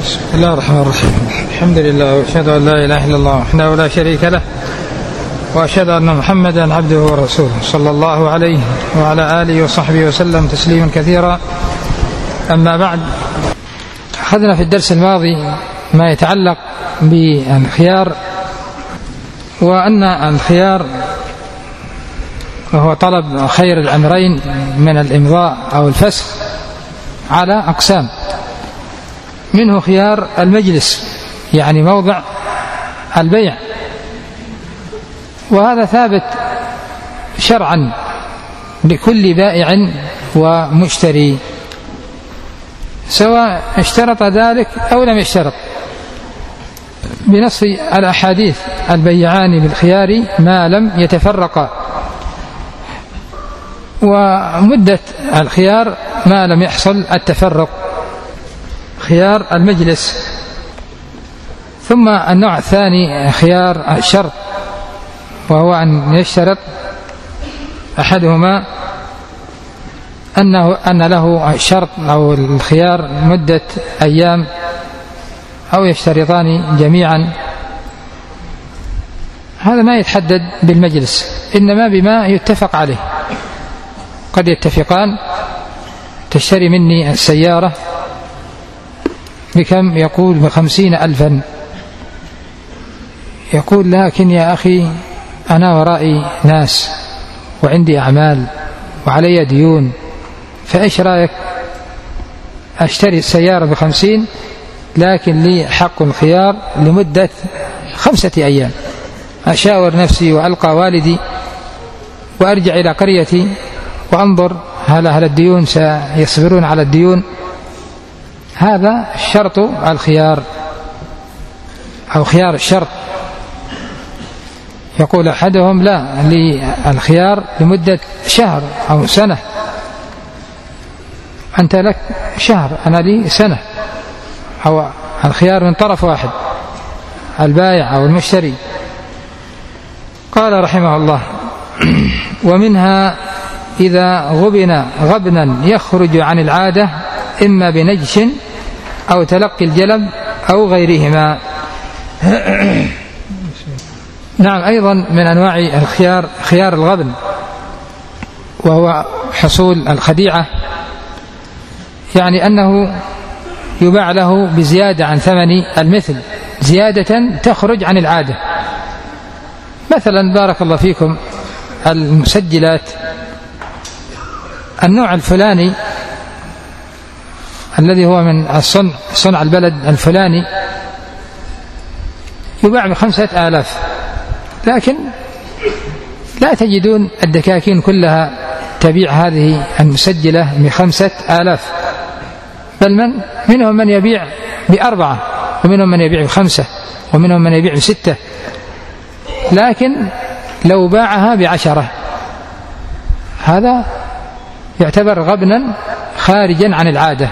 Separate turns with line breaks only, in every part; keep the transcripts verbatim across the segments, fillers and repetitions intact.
بسم الله الرحمن الرحيم. الحمد لله وأشهد أن لا إله إلا الله وحده لا شريك له، وأشهد أن محمدا عبده ورسوله صلى الله عليه وعلى آله وصحبه وسلم تسليما كثيرا. أما بعد، أخذنا في الدرس الماضي ما يتعلق بالخيار، وأن الخيار وهو طلب خير الأمرين من الإمضاء أو الفسخ على أقسام، منه خيار المجلس يعني موضع البيع، وهذا ثابت شرعا لكل بائع ومشتري سواء اشترط ذلك أو لم يشترط، بنص الأحاديث: البيعان بالخيار ما لم يتفرقا. ومدة الخيار ما لم يحصل التفرق، خيار المجلس. ثم النوع الثاني خيار الشرط، وهو أن يشترط أحدهما أنه أن له الشرط أو الخيار مدة أيام، أو يشترطان جميعا. هذا ما يتحدد بالمجلس، إنما بما يتفق عليه. قد يتفقان: تشتري مني السيارة بكم؟ يقول بخمسين ألفا. يقول: لكن يا أخي أنا ورائي ناس وعندي أعمال وعلي ديون، فإيش رأيك أشتري السيارة بخمسين، لكن لي حق الخيار لمدة خمسة أيام، أشاور نفسي وألقى والدي وأرجع إلى قريتي وأنظر هل أهل الديون سيصبرون على الديون. هذا شرط الخيار أو خيار الشرط. يقول أحدهم: لا، لي الخيار لمدة شهر أو سنة. أنت لك شهر، أنا لي سنة. أو الخيار من طرف واحد، البائع أو المشتري. قال رحمه الله: ومنها إذا غبن غبنا يخرج عن العادة، إما بنجش أو تلقي الجلب أو غيرهما. نعم، أيضا من أنواع الخيار خيار الغبن، وهو حصول الخديعة، يعني أنه يباع له بزيادة عن ثمن المثل، زيادة تخرج عن العادة. مثلا بارك الله فيكم، المسجلات النوع الفلاني الذي هو من الصنع صنع البلد الفلاني يباع بخمسة آلاف، لكن لا تجدون الدكاكين كلها تبيع هذه المسجلة بخمسة آلاف، بل من منهم من يبيع بأربعة، ومنهم من يبيع بخمسة، ومنهم من يبيع بستة. لكن لو باعها بعشرة، هذا يعتبر غبنا خارجا عن العادة.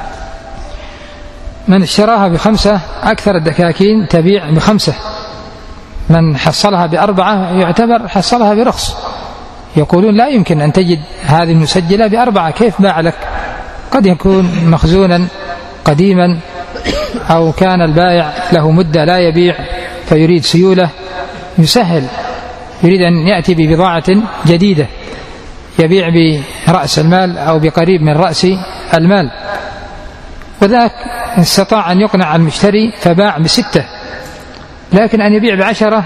من اشتراها بخمسة، أكثر الدكاكين تبيع بخمسة. من حصلها بأربعة يعتبر حصلها برخص. يقولون: لا يمكن أن تجد هذه المسجلة بأربعة، كيف باع لك؟ قد يكون مخزونا قديما، أو كان البائع له مدة لا يبيع فيريد سيولة، يسهل، يريد أن يأتي ببضاعة جديدة يبيع برأس المال أو بقريب من رأس المال. وذاك استطاع أن يقنع المشتري فباع بستة، لكن أن يبيع بعشرة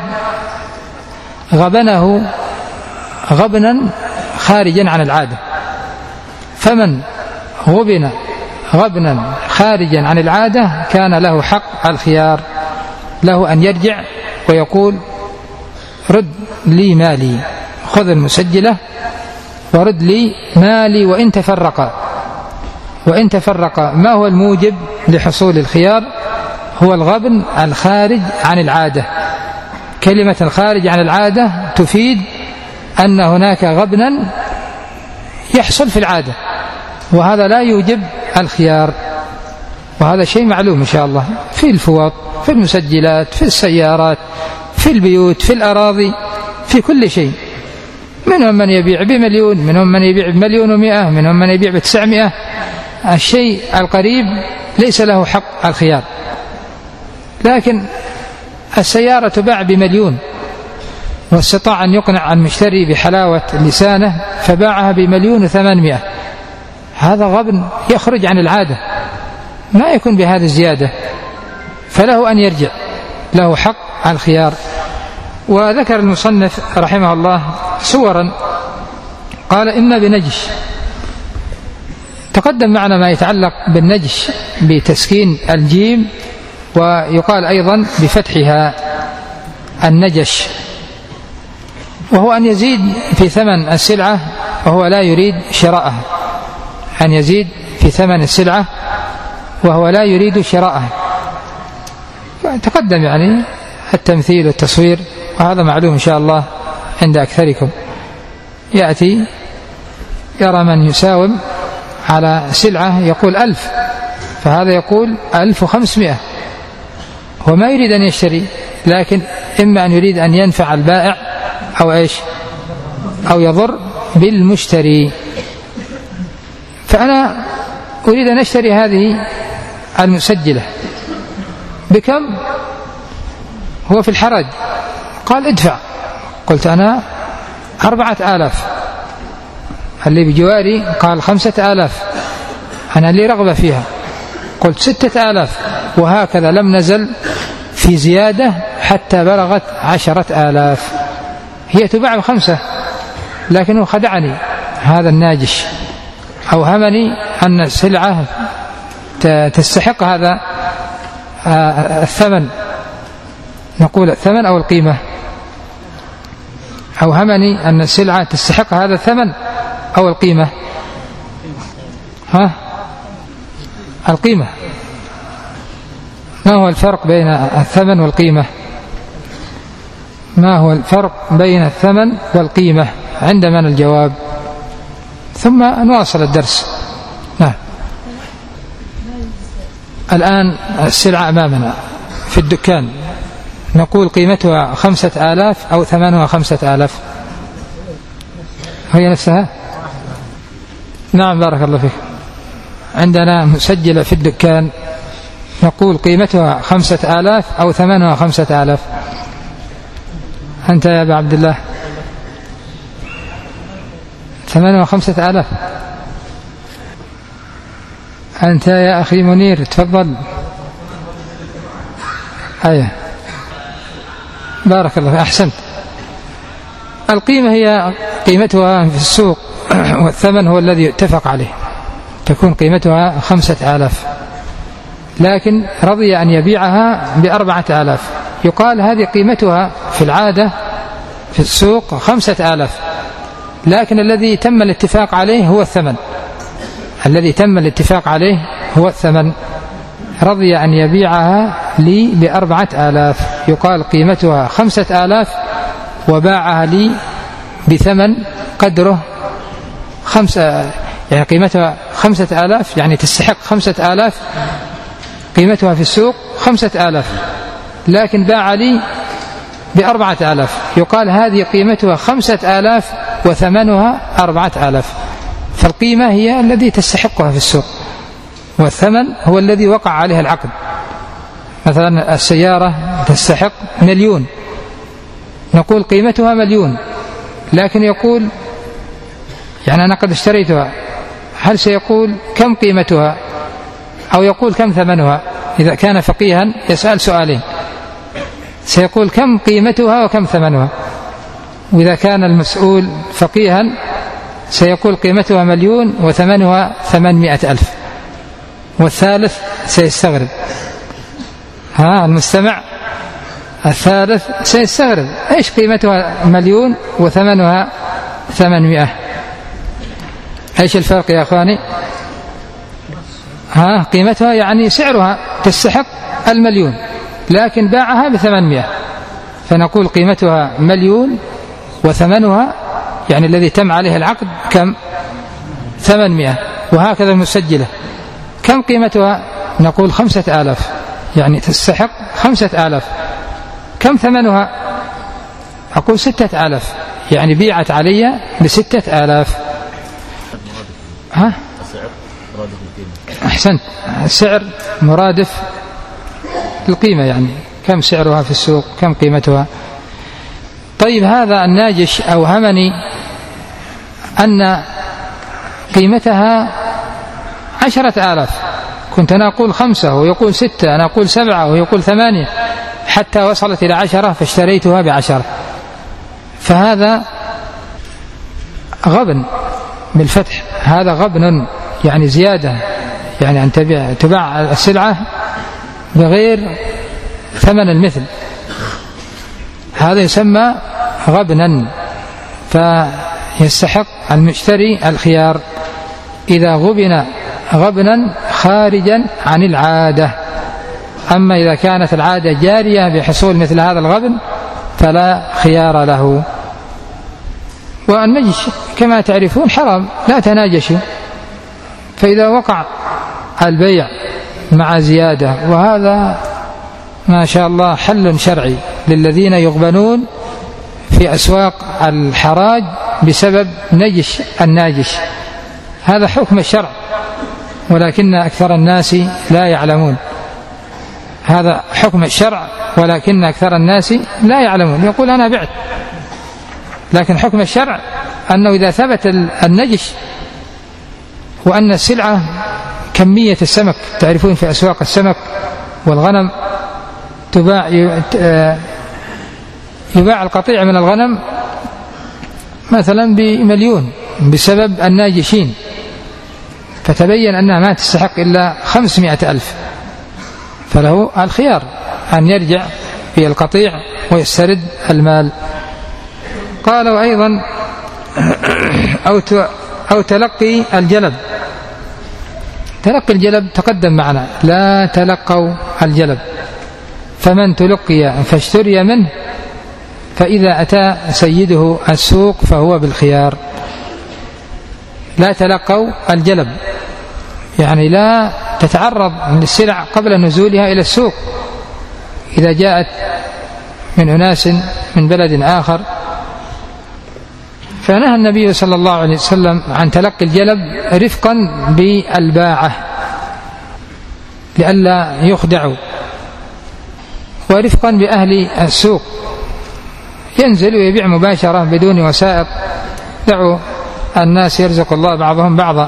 غبنه غبنا خارجا عن العادة. فمن غبن غبنا خارجا عن العادة كان له حق الخيار، له أن يرجع ويقول: رد لي مالي، خذ المسجلة ورد لي مالي. وإن تفرق وإن تفرق ما هو الموجب لحصول الخيار؟ هو الغبن الخارج عن العادة. كلمة الخارج عن العادة تفيد أن هناك غبنا يحصل في العادة، وهذا لا يوجب الخيار. وهذا شيء معلوم إن شاء الله في الفوط، في المسجلات، في السيارات، في البيوت، في الأراضي، في كل شيء. منهم من يبيع بمليون، منهم من يبيع بمليون ومئة، منهم من يبيع بتسعمائة. الشيء القريب ليس له حق الخيار. لكن السيارة تباع بمليون واستطاع أن يقنع المشتري بحلاوة لسانه فباعها بمليون وثمانمائة، هذا غبن يخرج عن العادة، ما يكون بهذه الزيادة، فله أن يرجع، له حق الخيار. وذكر المصنف رحمه الله صورا، قال إما بنجش، تقدم معنا ما يتعلق بالنجش بتسكين الجيم، ويقال أيضا بفتحها النجش، وهو أن يزيد في ثمن السلعة وهو لا يريد شراءها، أن يزيد في ثمن السلعة وهو لا يريد شراءها. تقدم يعني التمثيل والتصوير، وهذا معلوم إن شاء الله عند أكثركم. يأتي يرى من يساوم على سلعة يقول ألف، فهذا يقول ألف وخمسمائة، هو ما يريد أن يشتري، لكن إما أن يريد أن ينفع البائع أو إيش أو يضر بالمشتري. فأنا أريد أن أشتري هذه المسجلة بكم؟ هو في الحرج، قال ادفع. قلت أنا أربعة آلاف، اللي بجواري قال خمسة آلاف، أنا لي رغبة فيها، قلت ستة آلاف، وهكذا لم نزل في زيادة حتى بلغت عشرة آلاف. هي تباع بخمسة، لكنه خدعني هذا الناجش، أوهمني أن السلعة تستحق هذا الثمن، نقول الثمن أو القيمة، أوهمني أن السلعة تستحق هذا الثمن أو القيمة. ها القيمة. ما هو الفرق بين الثمن والقيمة؟ ما هو الفرق بين الثمن والقيمة عند من الجواب؟ ثم نواصل الدرس. نعم. الآن السلعة أمامنا في الدكان، نقول قيمتها خمسة آلاف أو ثمنها خمسة آلاف، هي نفسها. نعم بارك الله فيك. عندنا مسجلة في الدكان نقول قيمتها خمسة آلاف أو ثمنها خمسة آلاف. أنت يا أبا عبد الله ثمنها خمسة آلاف. أنت يا أخي منير تفضل. أيه بارك الله فيك، أحسنت. القيمة هي قيمتها في السوق، والثمن هو الذي يتفق عليه، تكون قيمتها خمسة آلاف، لكن رضي أن يبيعها بأربعة آلاف، يقال هذه قيمتها في العادة في السوق خمسة آلاف، لكن الذي تم الاتفاق عليه هو الثمن، الذي تم الاتفاق عليه هو الثمن، رضي أن يبيعها لي بأربعة آلاف، يقال قيمتها خمسة آلاف وباعها لي بثمن قدره خمسة، يعني قيمتها خمسة آلاف، يعني تستحق خمسة آلاف، قيمتها في السوق خمسة آلاف، لكن باع لي بأربعة آلاف، يقال هذه قيمتها خمسة آلاف وثمنها أربعة آلاف. فالقيمة هي الذي تستحقها في السوق، والثمن هو الذي وقع عليها العقد. مثلا السيارة تستحق مليون، نقول قيمتها مليون، لكن يقول يعني أنا قد اشتريتها، هل سيقول كم قيمتها أو يقول كم ثمنها؟ إذا كان فقيها يسأل سؤالين، سيقول كم قيمتها وكم ثمنها، وإذا كان المسؤول فقيها سيقول قيمتها مليون وثمنها ثمانمائة ألف، والثالث سيستغرب. ها المستمع الثالث سيستغرب، ايش قيمتها مليون وثمنها ثمانمائة؟ ايش الفرق يا اخواني؟ ها قيمتها يعني سعرها تستحق المليون، لكن باعها بثمانمائة، فنقول قيمتها مليون وثمنها يعني الذي تم عليه العقد كم؟ ثمانمائة. وهكذا المسجلة كم قيمتها؟ نقول خمسة آلاف، يعني تستحق خمسة آلاف. كم ثمنها؟ أقول ستة آلاف، يعني بيعت علي بستة آلاف. ها أحسنت، السعر مرادف القيمة، يعني كم سعرها في السوق، كم قيمتها. طيب هذا الناجش أوهمني أن قيمتها عشرة آلاف، كنت أنا أقول خمسة ويقول ستة، أنا أقول سبعة ويقول ثمانية، حتى وصلت إلى عشرة فاشتريتها بعشرة. فهذا غبن بالفتح، هذا غبن يعني زيادة، يعني أن تباع السلعة بغير ثمن المثل، هذا يسمى غبنا، فيستحق المشتري الخيار إذا غبن غبنا خارجا عن العادة. أما إذا كانت العادة جارية بحصول مثل هذا الغبن فلا خيار له. والنجش كما تعرفون حرام، لا تناجشوا. فإذا وقع البيع مع زيادة، وهذا ما شاء الله حل شرعي للذين يغبنون في أسواق الحراج بسبب نجش الناجش، هذا حكم الشرع، ولكن أكثر الناس لا يعلمون. هذا حكم الشرع ولكن أكثر الناس لا يعلمون، يقول أنا بعت، لكن حكم الشرع أنه إذا ثبت النجش وأن السلعة كمية السمك، تعرفون في أسواق السمك والغنم تباع يباع القطيع من الغنم مثلا بمليون بسبب الناجشين، فتبين أنها ما تستحق إلا خمسمائة ألف، فله الخيار أن يرجع في القطيع ويسترد المال. قالوا أيضا أو أو تلقي الجلب. تلقي الجلب تقدم معنا، لا تلقوا الجلب، فمن تلقي فاشتري منه فإذا أتى سيده السوق فهو بالخيار. لا تلقوا الجلب يعني لا تتعرض للسلع قبل نزولها إلى السوق. إذا جاءت من أناس من بلد آخر، فنهى النبي صلى الله عليه وسلم عن تلقي الجلب رفقا بالباعة لئلا يخدعوا، ورفقا بأهل السوق، ينزل ويبيع مباشرة بدون وسائط. دعوا الناس يرزق الله بعضهم بعضا.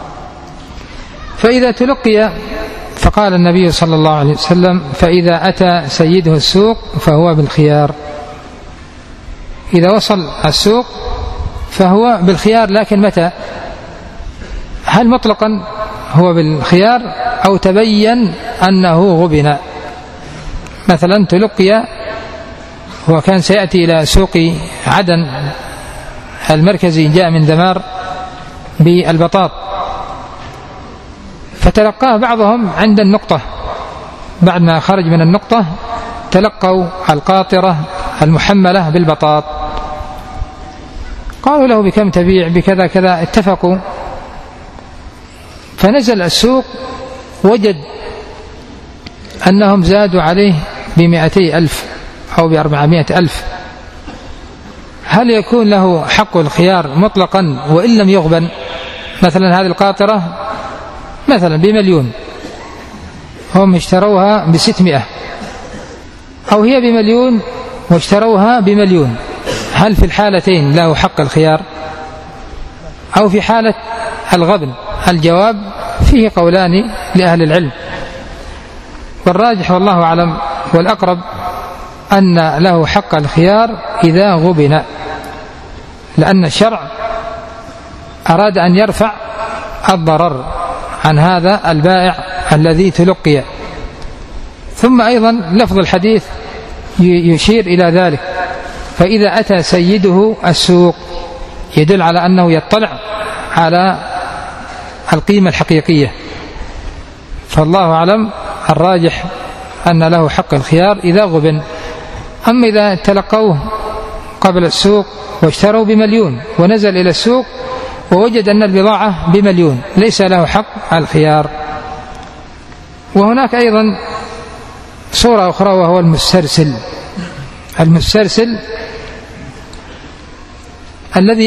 فإذا تلقي، فقال النبي صلى الله عليه وسلم فإذا أتى سيده السوق فهو بالخيار. إذا وصل السوق فهو بالخيار، لكن متى؟ هل مطلقا هو بالخيار أو تبين أنه غبن؟ مثلا تلقي، هو كان سيأتي إلى سوق عدن المركزي، جاء من دمار بالبطاط، فتلقاه بعضهم عند النقطة، بعد ما خرج من النقطة تلقوا القاطرة المحملة بالبطاط، قالوا له بكم تبيع؟ بكذا كذا، اتفقوا. فنزل السوق وجد أنهم زادوا عليه بمئتي ألف أو بأربعمائة ألف. هل يكون له حق الخيار مطلقا وإن لم يغبن؟ مثلا هذه القاطرة مثلا بمليون، هم اشتروها بستمائة، أو هي بمليون واشتروها بمليون، هل في الحالتين له حق الخيار أو في حالة الغبن؟ الجواب فيه قولان لأهل العلم، والراجح والله أعلم والأقرب أن له حق الخيار إذا غبن، لأن الشرع أراد أن يرفع الضرر عن هذا البائع الذي تلقي. ثم أيضا لفظ الحديث يشير إلى ذلك، فإذا أتى سيده السوق يدل على أنه يطلع على القيمة الحقيقية. فالله أعلم الراجح أن له حق الخيار إذا غبن. أما إذا تلقوه قبل السوق واشتروا بمليون ونزل إلى السوق ووجد أن البضاعة بمليون، ليس له حق الخيار. وهناك أيضا صورة أخرى وهو المسترسل. المسترسل الذي